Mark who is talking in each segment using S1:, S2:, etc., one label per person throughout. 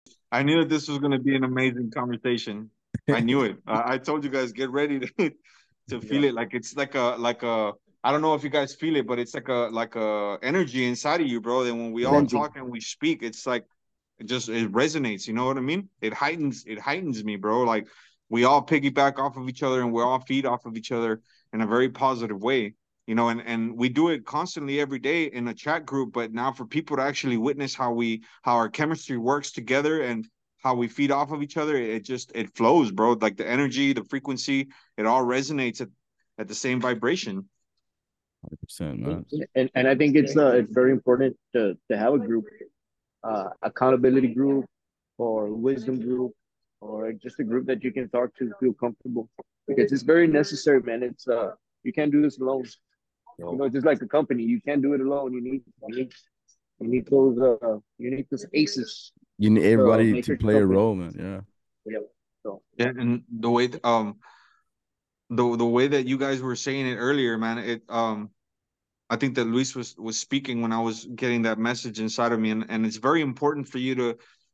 S1: I knew that this was going to be an amazing conversation. I knew it. I told you guys get ready to to
S2: Yeah,
S1: feel it. Like it's like a. I don't know if you guys feel it, but it's like a energy inside of you, bro. That when we all
S2: cleansing.
S1: talk and we speak, it's like it resonates. You know what I mean? It heightens me, bro. Like we all piggyback off of each other and we all feed off of each other in a very positive way. And we do it constantly every day in a chat group. But now for people to actually witness how our chemistry works together and how we feed off of each other, it flows, bro. Like the energy, the frequency, it all resonates at the same vibration.
S3: 100%, man.
S2: And I think it's very important to have a group, accountability group, or wisdom group, or just a group that you can talk to, feel comfortable, because it's very necessary, man. It's you can't do this alone. You
S3: Yo,
S2: know, just like a company, you can't do it alone. You need those aces
S3: you need
S2: to
S3: everybody
S2: make
S3: to
S2: your
S3: play a
S2: company.
S3: role, man. Yeah.
S2: Yeah. So
S1: Yeah, and the way that you guys were saying it earlier, man, I think that Luis was speaking when I was getting that message inside of me, and it's very important for you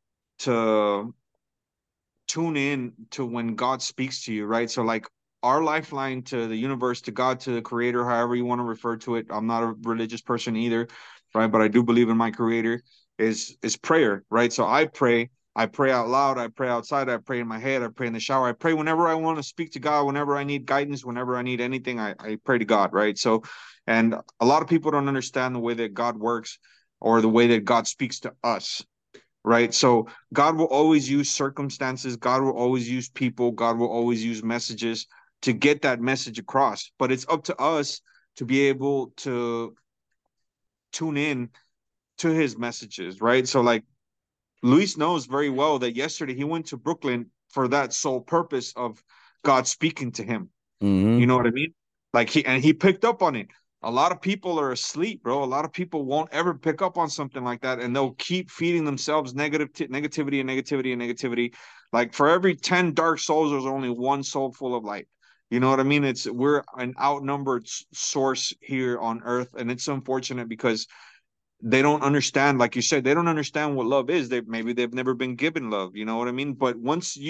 S1: to tune in to when God speaks to you, right? So like our lifeline to the universe, to God, to the creator, however you want to refer to it. I'm not a religious person either, right? But I do believe in my creator, is prayer, right? So I pray out loud, I pray outside, I pray in my head, I pray in the shower, I pray whenever I want to speak to God, whenever I need guidance, whenever I need anything, I pray to God, right? So and a lot of people don't understand the way that God works or the way that God speaks to us, right? So God will always use circumstances, God will always use people, God will always use messages to get that message across. But it's up to us to be able to tune in to his messages, right? So like Luis knows very well that yesterday he went to Brooklyn for that sole purpose of God speaking to him. You
S3: Mm-hmm.
S1: know what I mean? Like he picked up on it. A lot of people are asleep, bro. A lot of people won't ever pick up on something like that, and they'll keep feeding themselves negativity and negativity and negativity. Like for every 10 dark souls, there's only one soul full of light. You know what I mean? We're an outnumbered source here on Earth, and it's unfortunate because they don't understand, like you said, they don't understand what love is. Maybe they've never been given love. You know what I mean? But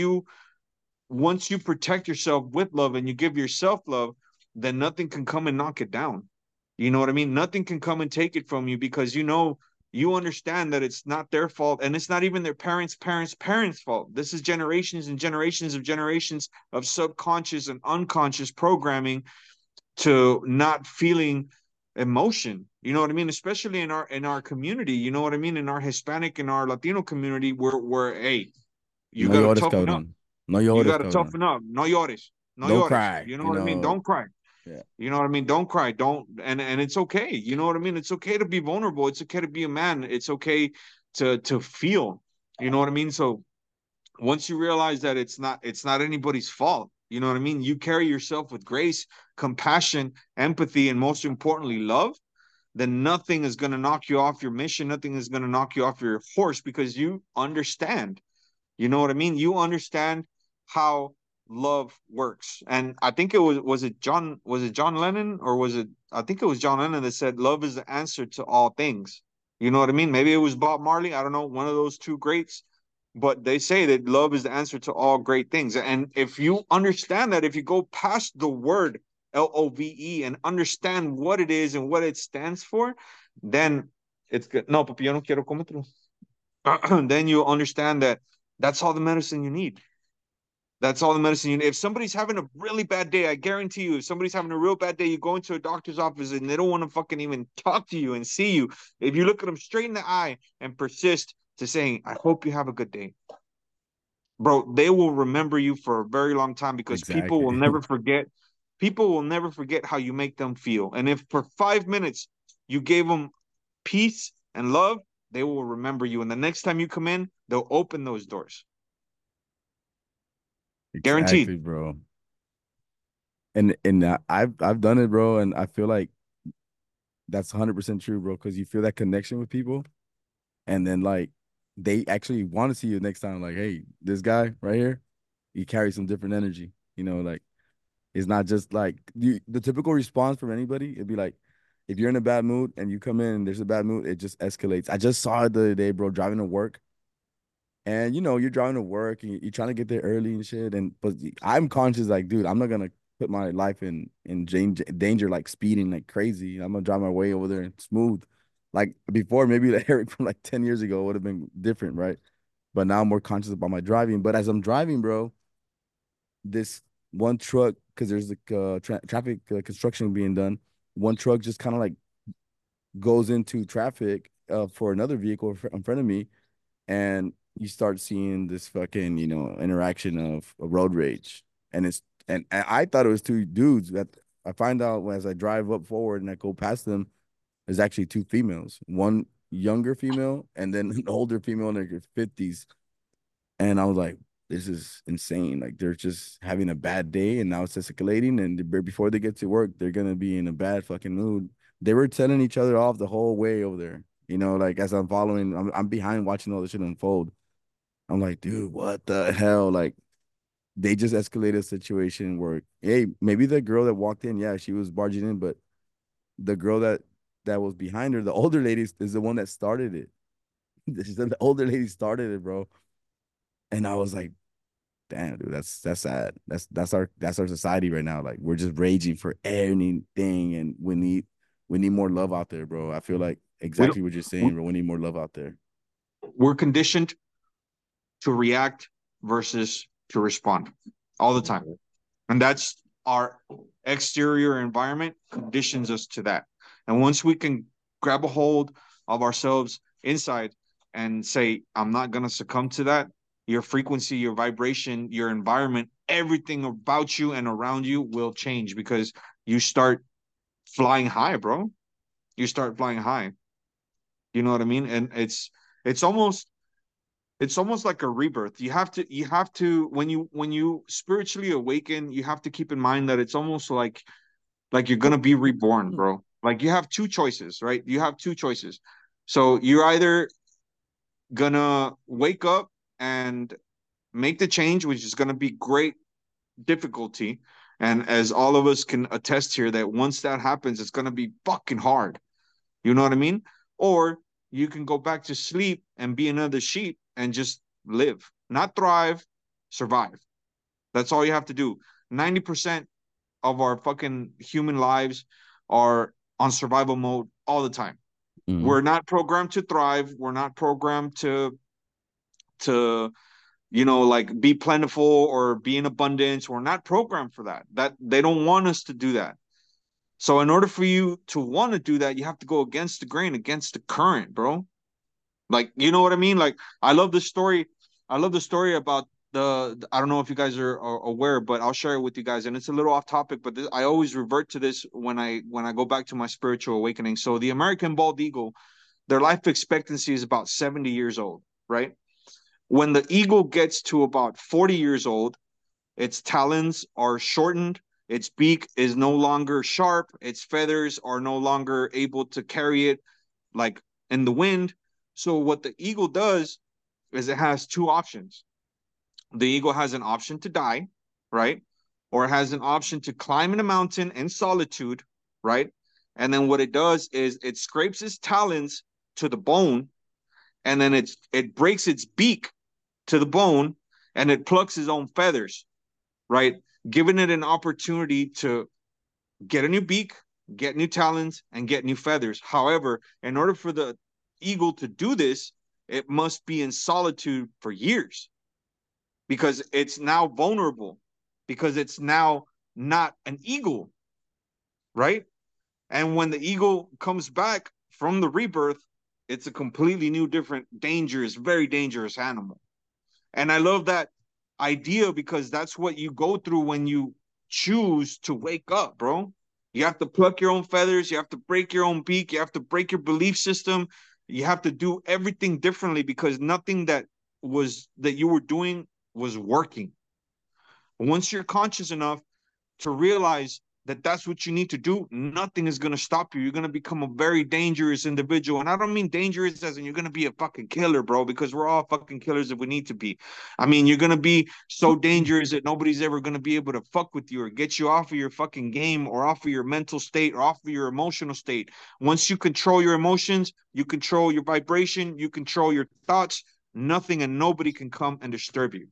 S1: once you protect yourself with love and you give yourself love, then nothing can come and knock it down. You know what I mean? Nothing can come and take it from you because you understand that it's not their fault and it's not even their parents' fault. This is generations and generations of subconscious and unconscious programming to not feeling emotion. You know what I mean? Especially in our community, you know what I mean? In our Hispanic and our Latino community, where hey, you
S3: No
S1: got to
S3: llores,
S1: toughen up.
S3: cabrón. No
S1: You
S3: llores,
S1: got to
S3: cabrón.
S1: toughen up. No llores. No
S3: Don't
S1: llores.
S3: cry.
S1: You know
S3: You
S1: what I mean?
S3: know.
S1: Don't cry.
S3: Yeah.
S1: You know what I mean? Don't cry. Don't and it's okay. You know what I mean? It's okay to be vulnerable. It's okay to be a man. It's okay to feel. You know what I mean? So once you realize that it's not anybody's fault, you know what I mean? You carry yourself with grace, compassion, empathy, and most importantly, love, then nothing is going to knock you off your mission. Nothing is going to knock you off your horse because you understand. You know what I mean? You understand how love works. And I think it was John Lennon, or was it I think it was John Lennon that said love is the answer to all things. You know what I mean? Maybe it was Bob Marley, I don't know, one of those two greats, but they say that love is the answer to all great things. And if you understand that, if you go past the word LOVE and understand what it is and what it stands for, then it's good. No, papi, yo no quiero comer. Then you understand that that's all the medicine you need. That's all the medicine you need. If somebody's having a really bad day, I guarantee you, if somebody's having a real bad day, you go into a doctor's office and they don't want to fucking even talk to you and see you. If you look at them straight in the eye and persist to saying, I hope you have a good day, bro, they will remember you for a very long time because people will
S3: Exactly.
S1: never forget. People will never forget how you make them feel. And if for 5 minutes you gave them peace and love, they will remember you. And the next time you come in, they'll open those doors.
S3: Exactly,
S1: Guaranteed.
S3: bro. And I've done it, bro, and I feel like that's 100% true, bro, because you feel that connection with people, and then like they actually want to see you next time. Like, hey, this guy right here, he carries some different energy. Like it's not just like the typical response from anybody. It'd be like, if you're in a bad mood and you come in and there's a bad mood, it just escalates. I just saw it the other day, bro, driving to work, And you're driving to work and you're trying to get there early and shit. And but I'm conscious, like, dude, I'm not gonna put my life in danger, like speeding like crazy. I'm gonna drive my way over there and smooth. Like before, maybe the Eric from like 10 years ago would have been different, right? But now I'm more conscious about my driving. But as I'm driving, bro, this one truck, because there's like traffic construction being done, one truck just kind of like goes into traffic for another vehicle in front of me, and you start seeing this fucking interaction of road rage, and I thought it was two dudes. That I find out as I drive up forward and I go past them, there's actually two females, one younger female and then an older female in their 50s. And I was like, this is insane. Like they're just having a bad day and now it's escalating. And before they get to work, they're gonna be in a bad fucking mood. They were telling each other off the whole way over there. Like as I'm following, I'm behind watching all this shit unfold. I'm like, dude, what the hell? Like they just escalated a situation where, hey, maybe the girl that walked in, yeah, she was barging in, but the girl that was behind her, the older lady, is the one that started it. She said the older lady started it, bro. And I was like, damn, dude, that's sad. That's our society right now. Like we're just raging for anything, and we need more love out there, bro. I feel like
S1: We don't,
S3: exactly what you're saying, bro. We need more love out there.
S1: we're conditioned to react versus to respond all the time. And that's our exterior environment conditions us to that. And once we can grab a hold of ourselves inside and say, I'm not going to succumb to that, your frequency, your vibration, your environment, everything about you and around you will change because you start flying high, bro. You start flying high. You know what I mean? And it's almost it's almost like a rebirth. You have to when you spiritually awaken, you have to keep in mind that it's almost like you're gonna be reborn, bro. Like you have two choices, right? You have two choices. So you're either gonna wake up and make the change, which is gonna be great difficulty. And as all of us can attest here, that once that happens, it's gonna be fucking hard. You know what I mean? Or you can go back to sleep and be another sheep and just live, not thrive, survive. That's all you have to do. 90% of our fucking human lives are on survival mode all the time.
S3: Mm-hmm.
S1: We're not programmed to thrive. We're not programmed to like be plentiful or be in abundance. We're not programmed for that. That they don't want us to do that. So in order for you to want to do that, you have to go against the grain, against the current, bro. Like, you know what I mean? Like, I love the story. I love the story about I don't know if you guys are aware, but I'll share it with you guys. And it's a little off topic, but I always revert to this when I go back to my spiritual awakening. So the American bald eagle, their life expectancy is about 70 years old, right? When the eagle gets to about 40 years old, its talons are shortened. Its beak is no longer sharp. Its feathers are no longer able to carry it like in the wind. So what the eagle does is it has two options. The eagle has an option to die, right? Or it has an option to climb in a mountain in solitude, right? And then what it does is it scrapes its talons to the bone, and then it breaks its beak to the bone, and it plucks its own feathers, right? Giving it an opportunity to get a new beak, get new talons, and get new feathers. However, in order for the eagle to do this, it must be in solitude for years because it's now vulnerable, because it's now not an eagle, right? And when the eagle comes back from the rebirth, it's a completely new, different, dangerous, very dangerous animal. And I love that idea because that's what you go through when you choose to wake up, bro. You have to pluck your own feathers. You have to break your own beak. You have to break your belief system. You have to do everything differently because nothing that you were doing was working. Once you're conscious enough to realize that that's what you need to do, nothing is going to stop you. You're going to become a very dangerous individual. And I don't mean dangerous as in you're going to be a fucking killer, bro, because we're all fucking killers if we need to be. I mean, you're going to be so dangerous that nobody's ever going to be able to fuck with you or get you off of your fucking game or off of your mental state or off of your emotional state. Once you control your emotions, you control your vibration, you control your thoughts, Nothing and nobody can come and disturb you.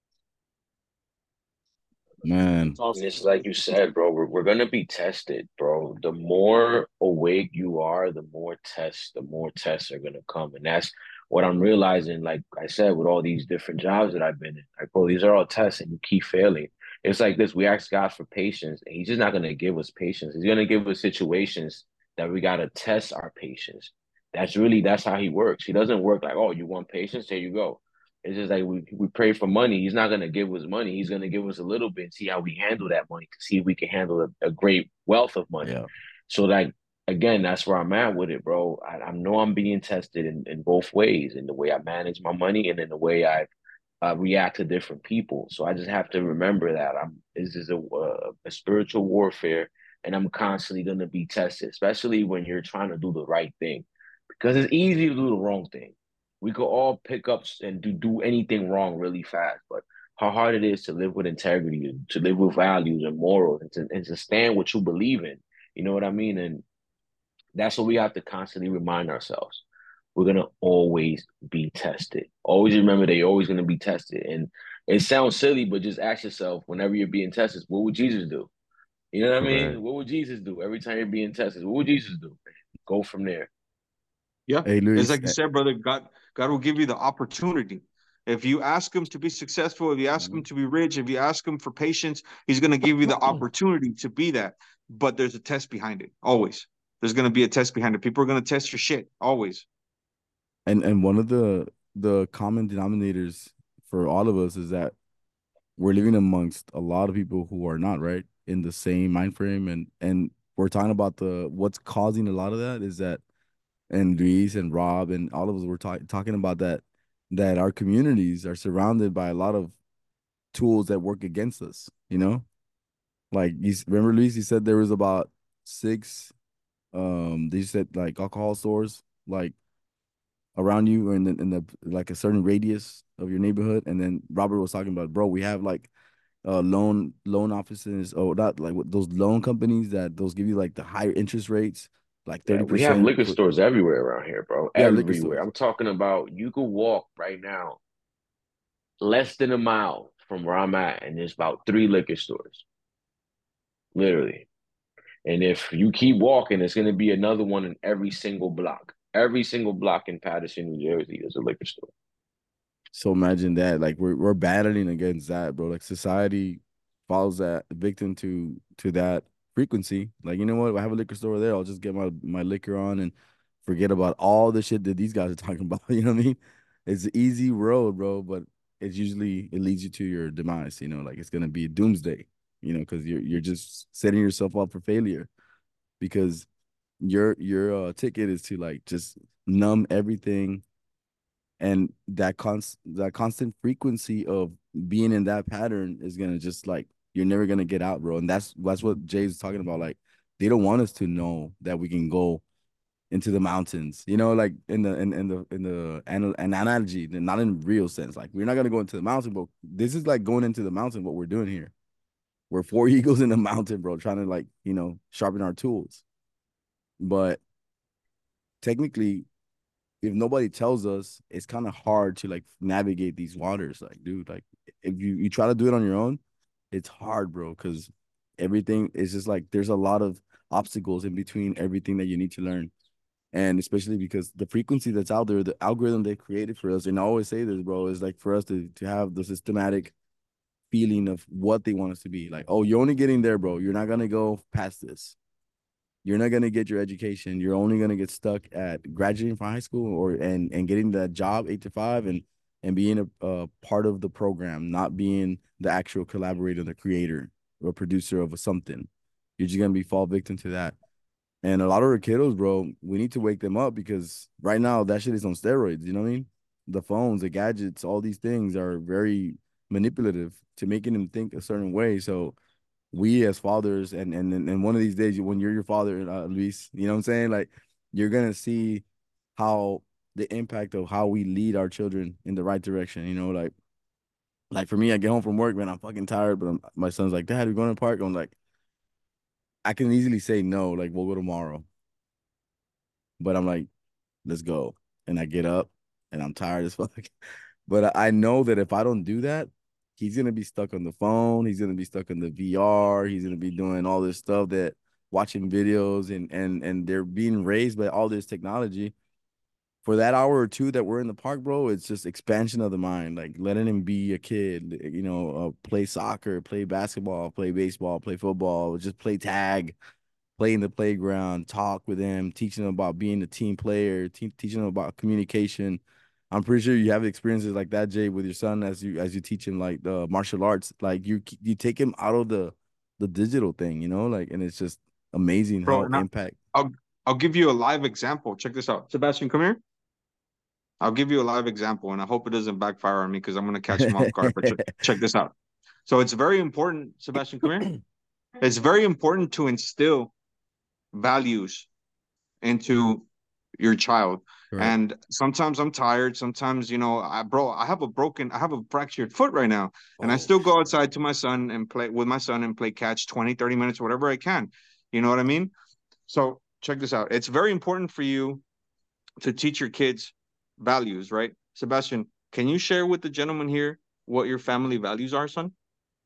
S3: Man.
S4: And it's like you said, bro, we're gonna be tested, bro. The more awake you are, the more tests are gonna come. And that's what I'm realizing, like I said, with all these different jobs that I've been in. Like, bro, these are all tests and you keep failing. It's like this, we ask God for patience, and He's just not gonna give us patience. He's gonna give us situations that we gotta test our patience. That's how He works. He doesn't work like, oh, you want patience? Here you go. It's just like we pray for money. He's not gonna give us money. He's gonna give us a little bit and see how we handle that money to see if we can handle a great wealth of money.
S3: Yeah.
S4: So like again, that's where I'm at with it, bro. I know I'm being tested in both ways, in the way I manage my money and in the way I react to different people. So I just have to remember that this is a spiritual warfare, and I'm constantly gonna be tested, especially when you're trying to do the right thing, because it's easy to do the wrong thing. We could all pick up and do anything wrong really fast, but how hard it is to live with integrity, to live with values and morals, and to stand what you believe in. You know what I mean? And that's what we have to constantly remind ourselves. We're gonna always be tested. Always remember that you're always gonna be tested. And it sounds silly, but just ask yourself whenever you're being tested, what would Jesus do? You know what I
S3: Correct.
S4: mean? What would Jesus do every time you're being tested? What would Jesus do? Go from there.
S1: Yeah,
S3: Hey,
S1: it's
S3: Luis.
S1: like you said, brother. God will give you the opportunity. If you ask him to be successful, if you ask him
S3: Mhm.
S1: to be rich, if you ask him for patience, he's going to give you the opportunity to be that. But there's a test behind it. Always, there's going to be a test behind it. People are going to test your shit. Always.
S3: And one of the common denominators for all of us is that we're living amongst a lot of people who are not right in the same mind frame, and we're talking about the what's causing a lot of that is that, and Luis and Rob and all of us were talking about that our communities are surrounded by a lot of tools that work against us, you know. Like, remember, Luis, you said there was about six they said like alcohol stores like around you or in the like a certain radius of your neighborhood. And then Robert was talking about, bro, we have like loan offices, or not, like those loan companies that those give you like the higher interest rates, like
S4: Yeah, we have
S3: 30%
S4: liquor
S3: for,
S4: stores everywhere around here, bro.
S3: yeah, liquor
S4: Everywhere.
S3: stores.
S4: I'm talking about you could walk right now less than a mile from where I'm at, and there's about three liquor stores, literally. And if you keep walking, it's going to be another one in every single block. Every single block in Paterson, New Jersey, is a liquor store.
S3: So imagine that, like we're battling against that, bro. Like society follows that victim to that frequency. Like, you know what? I have a liquor store there. I'll just get my liquor on and forget about all the shit that these guys are talking about. You know what I mean? It's an easy road, bro, but it's usually it leads you to your demise. You know, like it's gonna be doomsday. You know, because you're just setting yourself up for failure because your ticket is to like just numb everything, and that constant frequency of being in that pattern is gonna just like you're never gonna get out, bro. And that's what Jay's talking about. Like, they don't want us to know that we can go into the mountains, you know, like an analogy, not in real sense. Like, we're not gonna go into the mountain, but this is like going into the mountain. What we're doing here, we're four eagles in the mountain, bro, trying to, like, sharpen our tools. But technically, if nobody tells us, it's kind of hard to like navigate these waters. Like, dude, like if you try to do it on your own, it's hard, bro, because everything is just like there's a lot of obstacles in between everything that you need to learn. And especially because the frequency that's out there, the algorithm they created for us, and I always say this, bro, is like for us to have the systematic feeling of what they want us to be. Like, oh, you're only getting there, bro. You're not gonna go past this. You're not gonna get your education. You're only gonna get stuck at graduating from high school or and getting that job 8 to 5 and being a part of the program, not being the actual collaborator, the creator or producer of something. You're just gonna be fall victim to that. And a lot of our kiddos, bro, we need to wake them up because right now that shit is on steroids. You know what I mean? The phones, the gadgets, all these things are very manipulative to making them think a certain way. So we as fathers, and one of these days when you're your father, Luis, you know what I'm saying? Like, you're gonna see how the impact of how we lead our children in the right direction. Like for me, I get home from work, man, I'm fucking tired, but my son's like, Dad, we're going to the park. I'm like, I can easily say no, like we'll go tomorrow, but I'm like, let's go. And I get up and I'm tired as fuck. But I know that if I don't do that, he's gonna be stuck on the phone. He's gonna be stuck in the VR. He's gonna be doing all this stuff that watching videos and they're being raised by all this technology. For that hour or two that we're in the park, bro, it's just expansion of the mind, like letting him be a kid, play soccer, play basketball, play baseball, play football, just play tag, play in the playground, talk with him, teaching him about being a team player, teaching him about communication. I'm pretty sure you have experiences like that, Jay, with your son as you teach him like the martial arts. Like you take him out of the digital thing, like, and it's just amazing
S1: Bro.
S3: how
S1: And
S3: impact.
S1: I'll give you a live example. Check this out, Sebastian. Come here. I'll give you a live example, and I hope it doesn't backfire on me because I'm going to catch him off guard. But check this out. So it's very important, Sebastian. Come here. It's very important to instill values into your child.
S3: Correct.
S1: And sometimes I'm tired. Sometimes, I have a fractured foot right now. And I
S3: Oh,
S1: still go
S3: shit.
S1: outside to my son and play with my son and play catch 20, 30 minutes, whatever I can. You know what I mean? So check this out. It's very important for you to teach your kids values, right? Sebastian, can you share with the gentleman here what your family values are, son?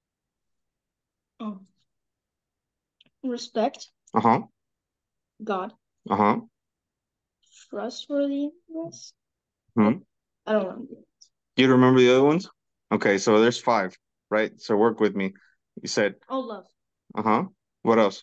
S5: Oh, respect,
S1: Uh-huh.
S5: God,
S1: Uh-huh.
S5: trustworthiness.
S1: Hmm.
S5: I don't know.
S1: You remember the other ones? Okay, so there's five, right? So work with me. You said,
S5: Oh, love.
S1: uh-huh. What else?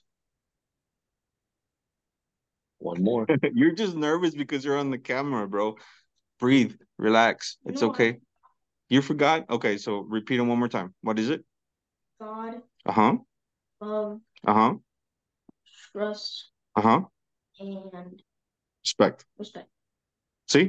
S4: One more.
S1: You're just nervous because you're on the camera, bro. Breathe, relax. It's
S5: No,
S1: okay. You forgot? Okay, so repeat them one more time. What is it?
S5: God,
S1: Uh-huh.
S5: love,
S1: Uh-huh.
S5: trust,
S1: Uh-huh.
S5: and
S1: Respect.
S5: respect.
S1: See?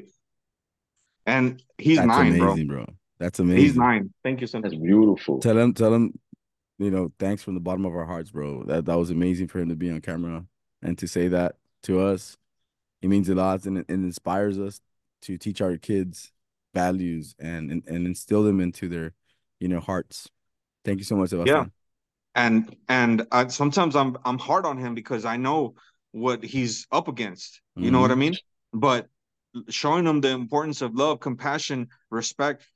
S1: And he's
S3: That's
S1: 9, bro.
S3: amazing, bro. That's
S1: He's
S3: amazing.
S1: 9. Thank you, son.
S4: That's beautiful.
S3: Tell him, thanks from the bottom of our hearts, bro. That was amazing for him to be on camera and to say that to us. It means a lot, and it inspires us to teach our kids values and instill them into their, hearts. Thank you so much,
S1: Yeah.
S3: Sebastian.
S1: And sometimes I'm hard on him because I know what he's up against. You know what I
S3: Mm-hmm.
S1: mean? But showing him the importance of love, compassion, respect,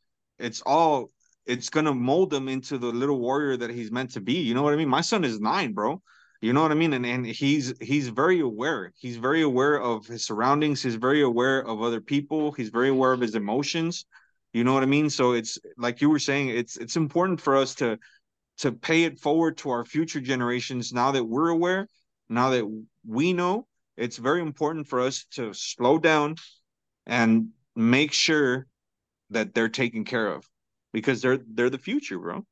S1: it's gonna mold him into the little warrior that he's meant to be. You know what I mean? My son is 9, bro. You know what I mean? And he's very aware. He's very aware of his surroundings. He's very aware of other people. He's very aware of his emotions. You know what I mean? So it's like you were saying, it's important for us to pay it forward to our future generations now that we're aware, now that we know. It's very important for us to slow down and make sure that they're taken care of because they're the future, bro.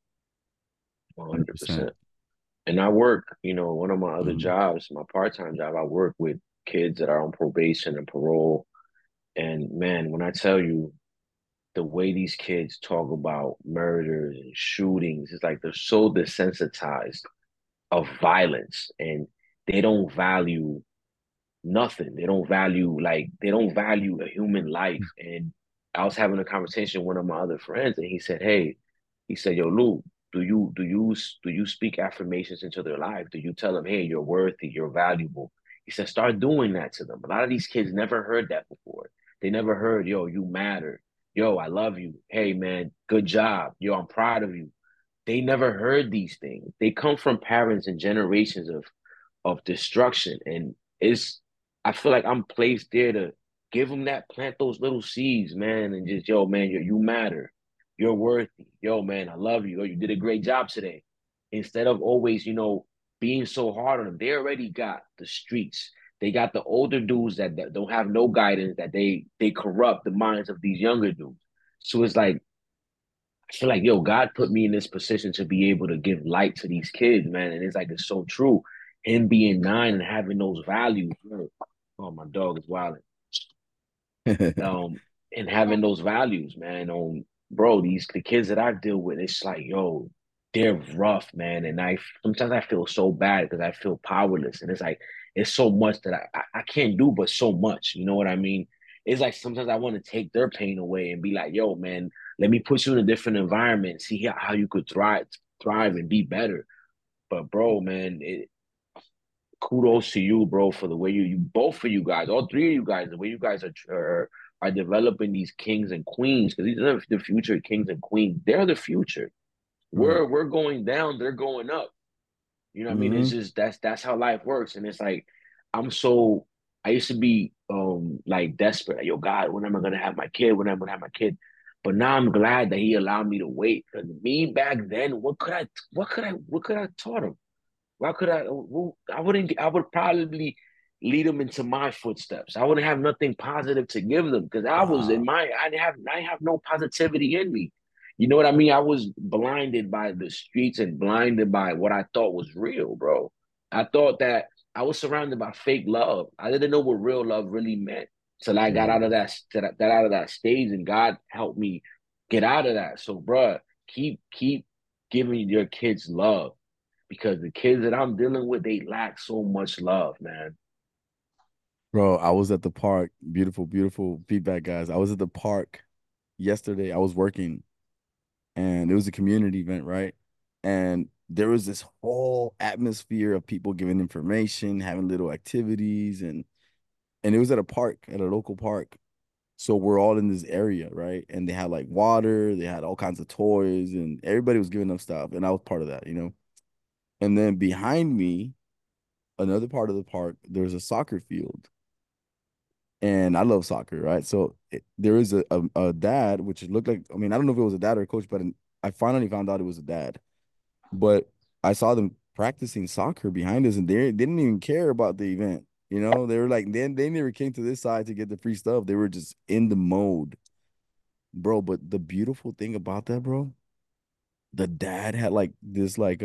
S3: 100%.
S4: 100%. And I work, one of my other
S3: Mm-hmm.
S4: jobs, my part-time job, I work with kids that are on probation and parole. And man, when I tell you the way these kids talk about murders and shootings, it's like they're so desensitized of violence and they don't value nothing. They don't value a human life. And I was having a conversation with one of my other friends, and he said, "Hey, he said, yo, Lou, do you speak affirmations into their life? Do you tell them, hey, you're worthy, you're valuable?" He said, start doing that to them. A lot of these kids never heard that before. They never heard, yo, you matter. Yo, I love you. Hey, man, good job. Yo, I'm proud of you. They never heard these things. They come from parents and generations of destruction. And it's I feel like I'm placed there to give them that, plant those little seeds, man, and just, yo, man, you matter. You're worthy. Yo, man, I love you. Yo, you did a great job today. Instead of always, being so hard on them. They already got the streets. They got the older dudes that don't have no guidance, that they corrupt the minds of these younger dudes. So it's like I feel like, yo, God put me in this position to be able to give light to these kids, man. And it's like, it's so true. Him being 9 and having those values. Oh, my dog is wild. And having those values, man. Bro, the kids that I deal with, it's like, yo, they're rough, man. And sometimes I feel so bad because I feel powerless. And it's like, it's so much that I can't do, but so much. You know what I mean? It's like sometimes I want to take their pain away and be like, yo, man, let me put you in a different environment, see how you could thrive and be better. But bro, man, kudos to you, bro, for the way you both of you guys, all three of you guys, the way you guys are are developing these kings and queens because these are the future kings and queens. They're the future.
S3: Right.
S4: We're going down, they're going up. You know what I mean? It's
S3: Mm-hmm.
S4: just that's how life works. And it's like I'm so I used to be like desperate. Like, yo, God, when am I gonna have my kid? When am I gonna have my kid? But now I'm glad that he allowed me to wait. Because me back then, what could I taught him? Why could I? Well, I wouldn't. I would probably lead them into my footsteps. I wouldn't have nothing positive to give them because I was in
S3: Wow.
S4: my. I have no positivity in me. You know what I mean? I was blinded by the streets and blinded by what I thought was real, bro. I thought that I was surrounded by fake love. I didn't know what real love really meant till I got
S3: Yeah.
S4: out of that out of that stage, and God helped me get out of that. So, bro, keep giving your kids love because the kids that I'm dealing with, they lack so much love, man.
S3: Bro, I was at the park. Beautiful, beautiful feedback, guys. I was at the park yesterday. I was working and it was a community event, right? And there was this whole atmosphere of people giving information, having little activities, and it was at a park, at a local park. So we're all in this area, right? And they had like water, they had all kinds of toys, and everybody was giving them stuff. And I was part of that, you know. And then behind me, another part of the park, there's a soccer field. And I love soccer, right? So there is a dad, which looked like, I mean, I don't know if it was a dad or a coach, but I finally found out it was a dad. But I saw them practicing soccer behind us, and they didn't even care about the event. You know, they were like, then they never came to this side to get the free stuff. They were just in the mode, bro. But the beautiful thing about that, bro, the dad had like this, like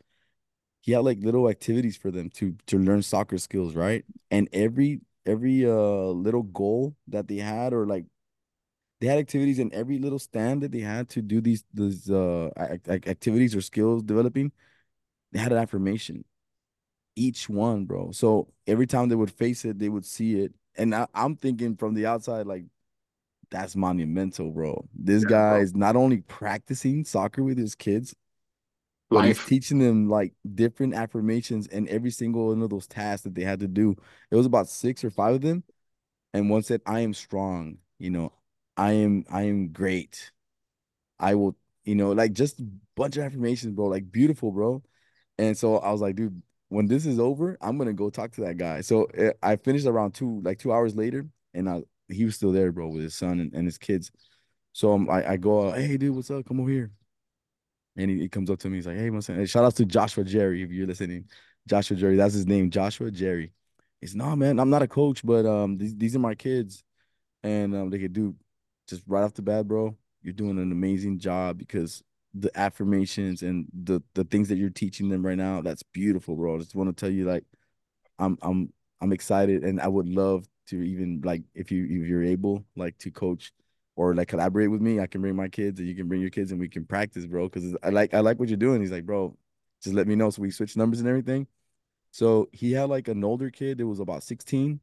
S3: he had like little activities for them to learn soccer skills, right? And every little goal that they had, or like they had activities in every little stand that they had to do these activities or skills developing. They had an affirmation, each one, bro. So every time they would face it, they would see it. And I'm thinking from the outside, like, that's monumental, bro. This
S1: Yeah,
S3: guy
S1: bro.
S3: is not only practicing soccer with his kids, but he's
S1: Life.
S3: teaching them like different affirmations and every single one of those tasks that they had to do. It was about six or five of them. And one said, I am strong, you know, I am great. I will, like just a bunch of affirmations, bro. Like beautiful, bro. And so I was like, dude, when this is over, I'm gonna go talk to that guy. So I finished around 2 hours later, and he was still there, bro, with his son and his kids. So I go, hey, dude, what's up? Come over here. And he comes up to me. He's like, hey, what's up? And shout out to Joshua Jerry, if you're listening. Joshua Jerry, that's his name, Joshua Jerry. He's no, man, I'm not a coach, but these are my kids. And they could do just right off the bat, bro. You're doing an amazing job because the affirmations and the things that you're teaching them right now, that's beautiful, bro. I just want to tell you, like, I'm I'm I'm excited, and I would love to even like if you're able like to coach or like collaborate with me. I can bring my kids, and you can bring your kids, and we can practice, bro. Because I like what you're doing. He's like, bro, just let me know so we switch numbers and everything. So he had like an older kid that was about 16.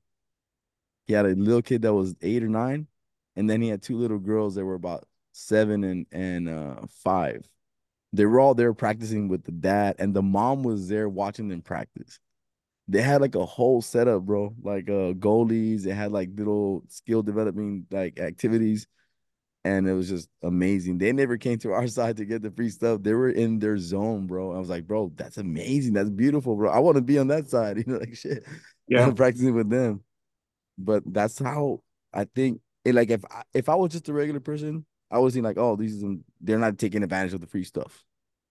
S3: He had a little kid that was 8 or 9, and then he had two little girls that were about 7 and 5. They were all there practicing with the dad, and the mom was there watching them practice. They had like a whole setup, bro. Like goalies, they had like little skill developing like activities, and it was just amazing. They never came to our side to get the free stuff. They were in their zone, bro. I was like, bro, that's amazing. That's beautiful, bro. I want to be on that side, like shit,
S1: Yeah.
S3: practicing with them. But that's how I think it. Like if I was just a regular person, I would think like, oh, they're not taking advantage of the free stuff.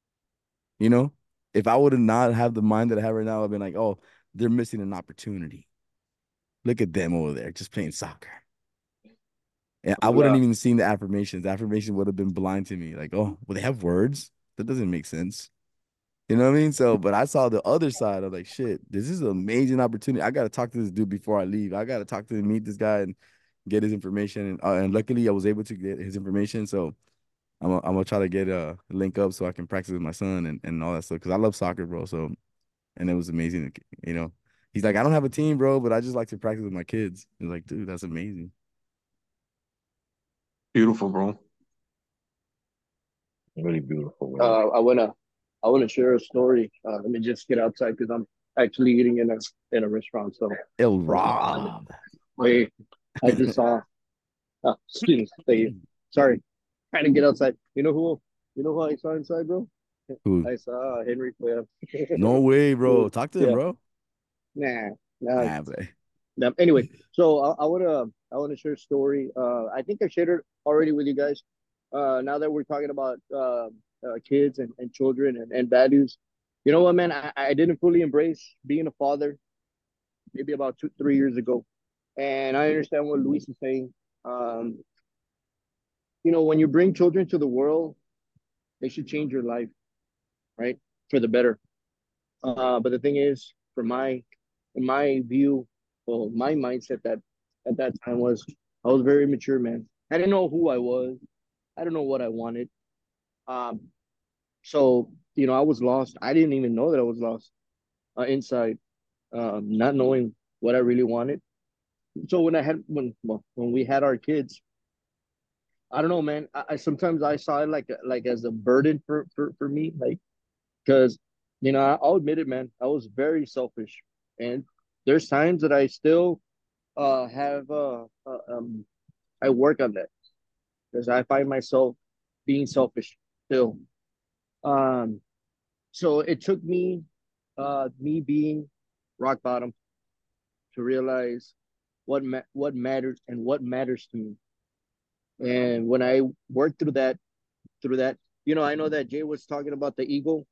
S3: You know, if I would have not have the mind that I have right now, I've been like, oh, they're missing an opportunity. Look at them over there just playing soccer. And I wouldn't
S1: Well,
S3: even seen the affirmations. The affirmation would have been blind to me. Like, oh, well, they have words. That doesn't make sense. You know what I mean? So, but I saw the other side. of like, shit, this is an amazing opportunity. I got to talk to this dude before I leave. I got to talk to him, meet this guy, and get his information. And luckily, I was able to get his information. So I'm gonna try to get a link up so I can practice with my son and all that stuff because I love soccer, bro. So and it was amazing. He's like, I don't have a team, bro, but I just like to practice with my kids. He's like, dude, that's amazing.
S1: beautiful, bro.
S4: Really beautiful, man.
S2: I wanna share a story. Let me just get outside because I'm actually eating in a restaurant. So
S3: El
S2: hold on.
S3: Rob.
S2: Wait, I just saw Excuse me. Thank you. Sorry, trying to get outside. You know who I saw inside, bro?
S3: Who?
S2: I saw Henry Cuellar.
S3: No way, bro. Talk to him,
S2: Yeah,
S3: bro.
S2: nah, nah.
S3: Nah, but
S2: Anyway, so I wanna share a story. I think I shared it already with you guys. Now that we're talking about kids and children and values, you know what, man? I didn't fully embrace being a father maybe about 2 3 years ago, and I understand what Luis is saying. Um, when you bring children to the world, they should change your life, right, for the better. But the thing is, in my view, well, my mindset that at that time was I was very mature, man. I didn't know who I was. I don't know what I wanted. Um, so I was lost. I didn't even know that I was lost inside, not knowing what I really wanted. So when we had our kids, I don't know, man. I sometimes I saw it like as a burden for me, like because I'll admit it, man. I was very selfish, and there's times that I still have I work on that because I find myself being selfish still. Um, so it took me being rock bottom to realize what matters and what matters to me. And when I worked through that, I know that Jay was talking about the ego.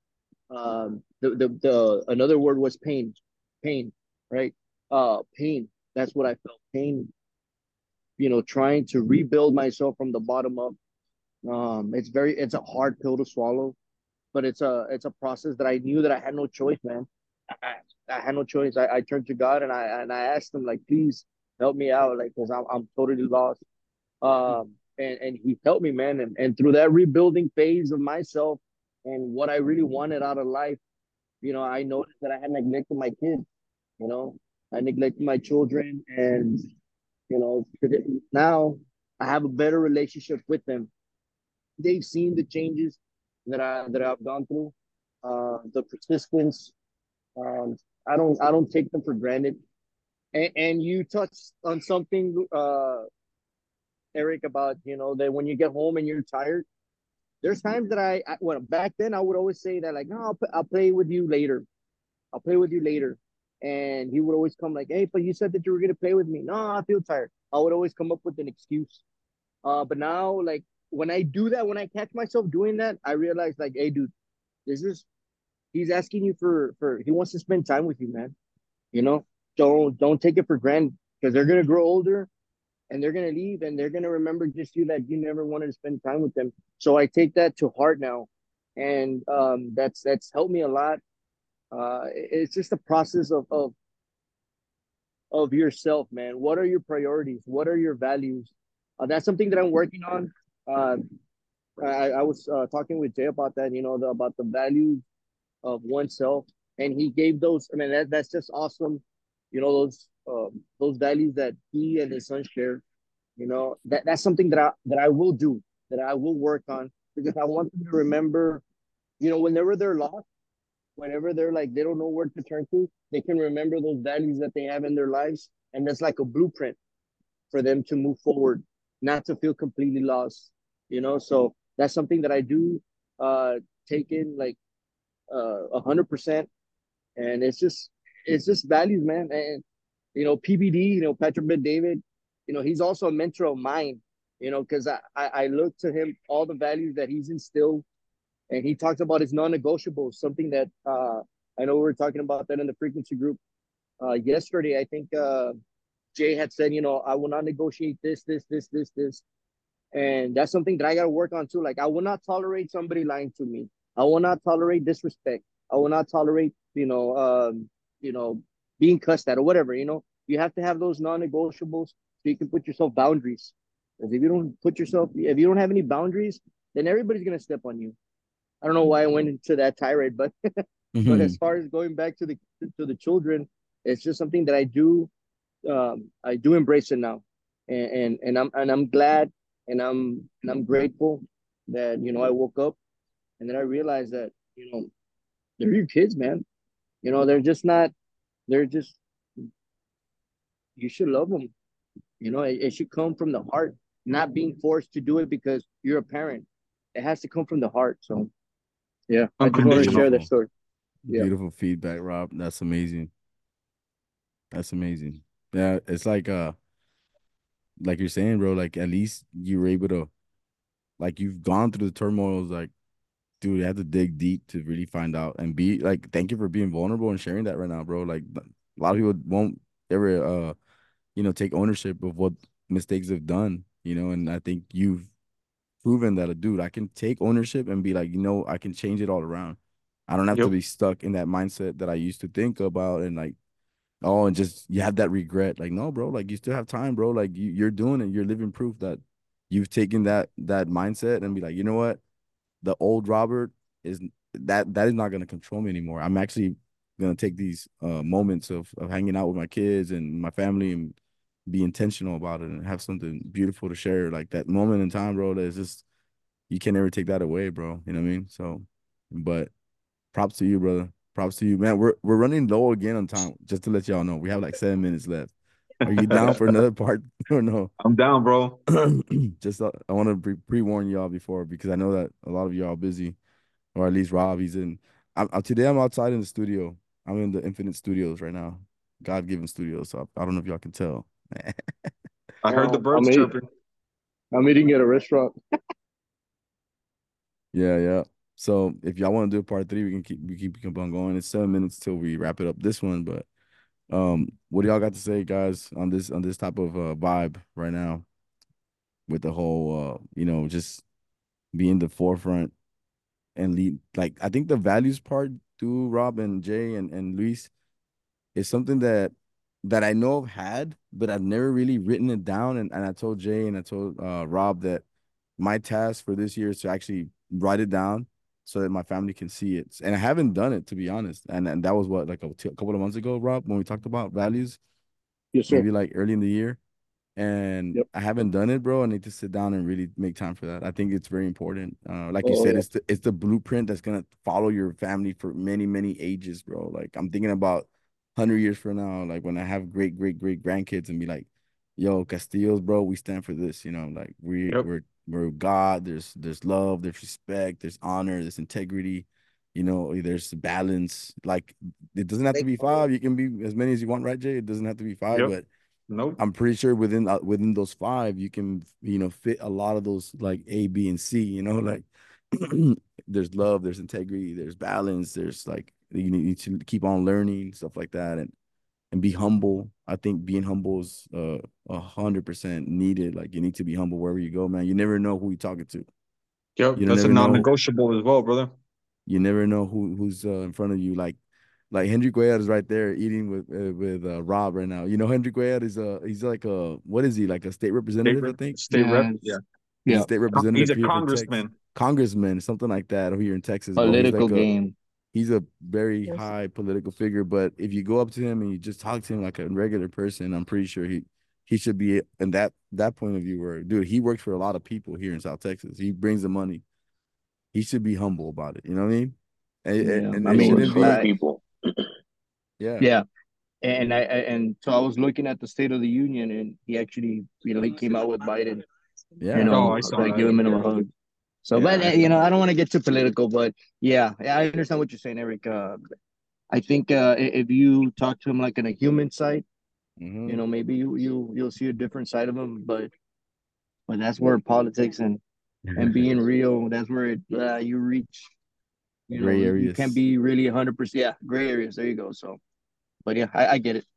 S2: The another word was pain, right? Pain. That's what I felt. Pain. Trying to rebuild myself from the bottom up. It's a hard pill to swallow, but it's a process that I knew that I had no choice, man. I, I had no choice. I turned to God and I asked him like, please help me out, like, because I'm totally lost. And he helped me, man. And through that rebuilding phase of myself and what I really wanted out of life, I noticed that I had neglected my kids. You know, I neglected my children, and now I have a better relationship with them. They've seen the changes that I've gone through, the persistence. Um, I don't take them for granted. And you touched on something, Eric, about that when you get home and you're tired. There's times that well, back then I would always say that like, no, I'll play with you later. I'll play with you later. And he would always come like, hey, but you said that you were gonna play with me. No, I feel tired. I would always come up with an excuse. But now, like, when I do that, when I catch myself doing that, I realize like, hey, dude, this is he's asking you for he wants to spend time with you, man. You know, don't take it for granted because they're gonna grow older and they're gonna leave and they're gonna remember just you that you never wanted to spend time with them. So I take that to heart now, and that's helped me a lot. It's just a process of yourself, man. What are your priorities? What are your values? That's something that I'm working on. Uh, I was talking with Jay about that, about the values of oneself, and he gave those. I mean, that's just awesome. Those values that he and his son share. That's something that I will do, that I will work on because I want them to remember. Whenever they're lost, whenever they're like they don't know where to turn to, they can remember those values that they have in their lives, and that's like a blueprint for them to move forward, not to feel completely lost. So that's something that I do uh take in like 100%, and it's just values, man. And PBD, Patrick Bet David, he's also a mentor of mine. Because I look to him all the values that he's instilled, and he talks about his non-negotiables, something that I know we were talking about that in the frequency group yesterday. I think Jay had said, I will not negotiate this, and that's something that I got to work on too. Like, I will not tolerate somebody lying to me. I will not tolerate disrespect. I will not tolerate, you know, being cussed at or whatever. You have to have those non-negotiables so you can put yourself boundaries. Because if you don't have any boundaries, then everybody's gonna step on you. I don't know why I went into that tirade, but as
S3: Mhm.
S2: far as going back to the children, it's just something that I do embrace it now, and I'm glad, and I'm grateful that I woke up and then I realized that they're your kids, man. They're just not. They're just. You should love them. It should come from the heart. not being forced to do it because you're a parent. It has to come from the heart. So yeah, I just want to
S1: Unconditional.
S2: share that
S3: Beautiful,
S2: story. Yeah.
S3: beautiful feedback, Rob. That's amazing. That's amazing. Yeah, it's like you're saying, bro. Like at least you were able to, like you've gone through the turmoils. Like, dude, you had to dig deep to really find out and be like. Thank you for being vulnerable and sharing that right now, bro. Like a lot of people won't ever, take ownership of what mistakes they've done. And I think you've proven that, dude, I can take ownership and be like, I can change it all around. I don't have to
S1: Yep.
S3: be stuck in that mindset that I used to think about and like, oh, and just you have that regret. Like, no, bro, like you still have time, bro. Like you're doing it. You're living proof that you've taken that mindset and be like, you know what? The old Robert is that is not gonna control me anymore. I'm actually gonna take these moments of hanging out with my kids and my family and be intentional about it and have something beautiful to share. Like that moment in time, bro, that's just you can never take that away, bro. You know what I mean? So, but props to you, brother. Props to you, man. We're running low again on time. Just to let y'all know, we have like 7 minutes left. Are you down for another part or no?
S1: I'm down, bro.
S3: Just I want to pre-warn y'all before because I know that a lot of y'all are busy, or at least Rob. He's in. Today I'm outside in the studio. I'm in the Infinite Studios right now, God-given studios. So I don't know if y'all can tell.
S1: I heard the
S2: Well,
S1: birds chirping.
S2: I'm eating at a restaurant.
S3: Yeah, yeah. So if y'all want to do part three, we keep on going. It's 7 minutes till we wrap it up this one, but what do y'all got to say, guys, on this type of vibe right now with the whole just being the forefront and lead, like I think the values part too, Rob and Jay and Luis, is something that I know I've had, but I've never really written it down. And I told Jay and I told Rob that my task for this year is to actually write it down so that my family can see it. And I haven't done it, to be honest. And that was what, like a couple of months ago, Rob, when we talked about values,
S2: Yes, sir.
S3: maybe like early in the year. And
S2: Yep.
S3: I haven't done it, bro. I need to sit down and really make time for that. I think it's very important. Like you
S2: Oh
S3: said,
S2: yeah.
S3: it's the blueprint that's gonna follow your family for many, many ages, bro. Like I'm thinking about 100 years from now, like when I have great, great, great grandkids and be like, yo, Castillos, bro, we stand for this, like
S1: Yep.
S3: we're God, there's love, there's respect, there's honor, there's integrity, there's balance. Like it doesn't have to be five. You can be as many as you want, right, Jay? It doesn't have to be five,
S1: Yep.
S3: but
S1: Nope.
S3: I'm pretty sure within those five, you can fit a lot of those like A, B, and C. Like there's love, there's integrity, there's balance, there's like you need to keep on learning stuff like that, and be humble. I think being humble is 100% needed. Like you need to be humble wherever you go, man. You never know who you're talking to.
S1: Yep.
S3: You don't
S1: That's a
S3: never know.
S1: non-negotiable as well, brother.
S3: You never know who's in front of you. Like Hendrik Cuellar is right there eating with Rob right now. Hendrik Cuellar is he's like a what is he, like a state representative, I think.
S1: State rep.
S2: Yes.
S1: Yeah.
S3: He's a
S2: Yeah.
S3: state
S1: He's
S3: representative
S1: a
S3: here for Texas,
S1: congressman.
S3: congressman, something like that, here in Texas, bro.
S2: Political game.
S3: He's a very high political figure. But if you go up to him and you just talk to him like a regular person, I'm pretty sure he should be in that point of view where, dude, he works for a lot of people here in South Texas. He brings the money. He should be humble about it. You know what I mean?
S2: Yeah.
S3: And
S2: I
S3: it
S4: He works
S3: shouldn't
S2: mean,
S4: for the
S3: be,
S4: people.
S3: yeah.
S2: yeah. And so I was looking at the State of the Union, and he actually, he came out with Biden,
S3: Yeah.
S1: Oh, I saw
S2: like
S1: that.
S2: giving him a hug. So,
S3: Yeah,
S2: but
S3: I saw
S2: I
S3: that.
S2: don't want to get too political, but yeah, I understand what you're saying, Eric. I think if you talk to him like in a human side,
S3: Mm-hmm.
S2: maybe you'll see a different side of him. But that's where politics and being real, that's where you reach.
S3: Gray
S2: You can't
S3: areas.
S2: be really 100%. Yeah, gray areas. There you go. So, but yeah, I get it.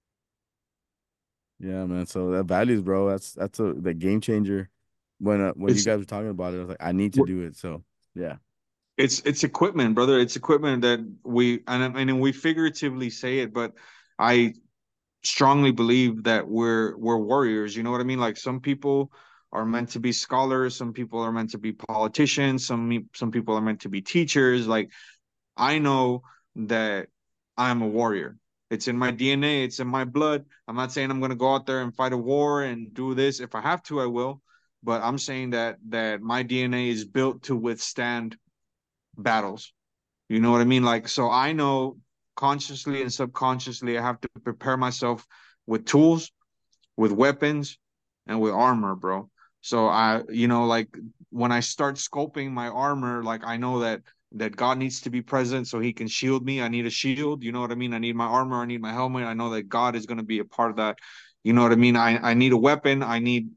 S3: Yeah, man. So that values, bro. That's the game changer. When you
S1: It's
S3: guys were talking about it, I was like, I need to do it. So yeah.
S1: it's equipment, brother. It's equipment that and we figuratively say it, but I strongly believe that we're warriors. You know what I mean? Like some people are meant to be scholars, some people are meant to be politicians, some people are meant to be teachers. Like I know that I'm a warrior. It's in my DNA, it's in my blood. I'm not saying I'm going to go out there and fight a war and do this. If I have to, I will. But I'm saying that my DNA is built to withstand battles. You know what I mean? Like, so I know consciously and subconsciously I have to prepare myself with tools, with weapons, and with armor, bro. So I, like when I start scoping my armor, like I know that God needs to be present so he can shield me. I need a shield, you know what I mean? I need my armor, I need my helmet. I know that God is going to be a part of that. You know what I mean? I need a weapon. I need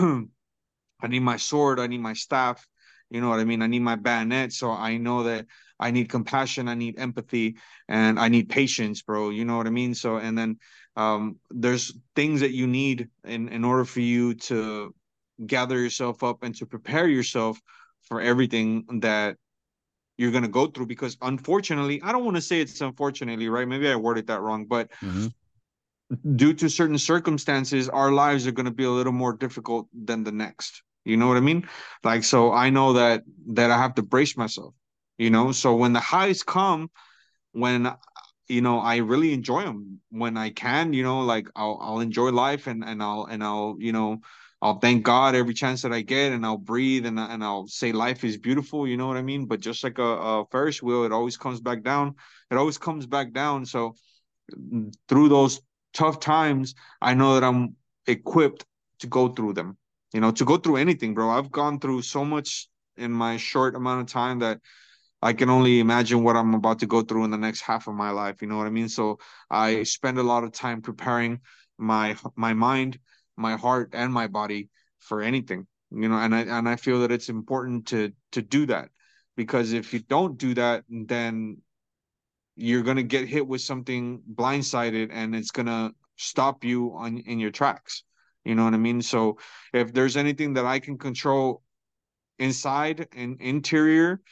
S1: I need my sword. I need my staff. You know what I mean? I need my bayonet. So I know that I need compassion. I need empathy, and I need patience, bro. You know what I mean? So, and then there's things that you need in order for you to gather yourself up and to prepare yourself for everything that you're going to go through. Because unfortunately, I don't want to say it's unfortunately, right? Maybe I worded that wrong, but
S3: Mm-hmm.
S1: due to certain circumstances, our lives are going to be a little more difficult than the next. You know what I mean? Like, so I know that I have to brace myself. So when the highs come, when I really enjoy them when I can. Like I'll enjoy life, and I'll I'll thank God every chance that I get, and I'll breathe, and I'll say life is beautiful. You know what I mean? But just like a Ferris wheel, it always comes back down. It always comes back down. So through those tough times, I know that I'm equipped to go through them, to go through anything, bro. I've gone through so much in my short amount of time that I can only imagine what I'm about to go through in the next half of my life. You know what I mean? So I spend a lot of time preparing my mind, my heart, and my body for anything. And I feel that it's important to do that, because if you don't do that, then you're gonna get hit with something blindsided, and it's gonna stop you in your tracks. You know what I mean? So if there's anything that I can control inside and interior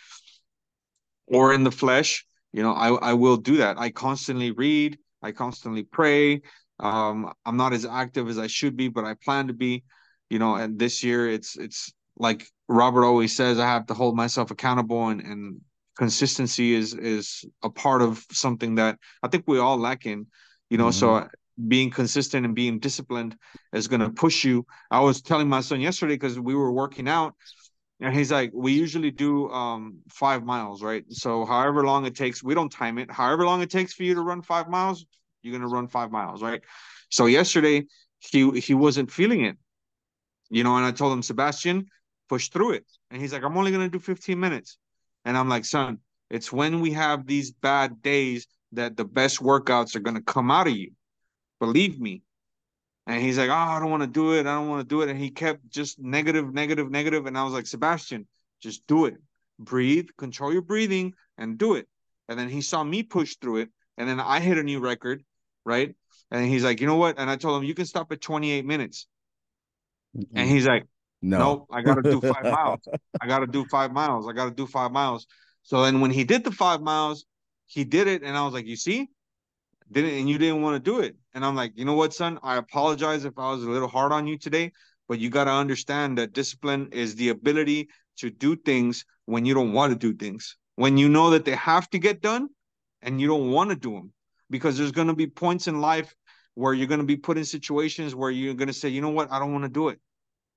S1: or in the flesh, I will do that. I constantly read, I constantly pray. I'm not as active as I should be, but I plan to be. And this year it's like Robert always says, I have to hold myself accountable, and consistency is a part of something that I think we all lack in.
S3: Mm-hmm.
S1: So being consistent and being disciplined is going to push you. I was telling my son yesterday, because we were working out, and he's like, we usually do 5 miles, right? So however long it takes, we don't time it. However long it takes for you to run 5 miles, you're gonna run 5 miles, right? So yesterday he wasn't feeling it, and I told him, Sebastian, push through it. And he's like, I'm only gonna do 15 minutes. And I'm like, son, it's when we have these bad days that the best workouts are gonna come out of you. Believe me. And he's like, oh, I don't want to do it. I don't want to do it. And he kept just negative, negative, negative. And I was like, Sebastian, just do it. Breathe, control your breathing, and do it. And then he saw me push through it. And then I hit a new record, right? And he's like, you know what? And I told him, you can stop at 28 minutes. And he's like,
S3: No.
S1: nope, I got to do 5 miles. I got to do 5 miles. I got to do 5 miles. So then when he did the 5 miles, he did it. And I was like, you see? And you didn't want to do it. And I'm like, you know what, son? I apologize if I was a little hard on you today, but you got to understand that discipline is the ability to do things when you don't want to do things, when you know that they have to get done and you don't want to do them. Because there's going to be points in life where you're going to be put in situations where you're going to say, you know what, I don't want to do it.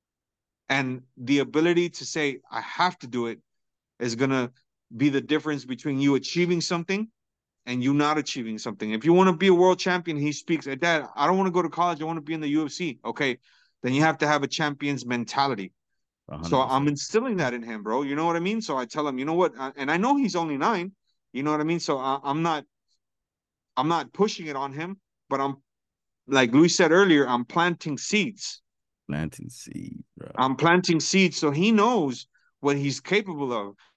S1: And the ability to say, I have to do it, is going to be the difference between you achieving something and you not achieving something. If you want to be a world champion, he speaks, Dad, I don't want to go to college. I want to be in the UFC. Okay. Then you have to have a champion's mentality. So I'm
S3: 100%.
S1: instilling that in him, bro. You know what I mean? So I tell him, you know what? And I know he's only 9. You know what I mean? So I'm not pushing it on him, but I'm, like Luis said earlier, I'm planting seeds.
S3: Planting seed, bro.
S1: I'm planting seeds so he knows what he's capable of.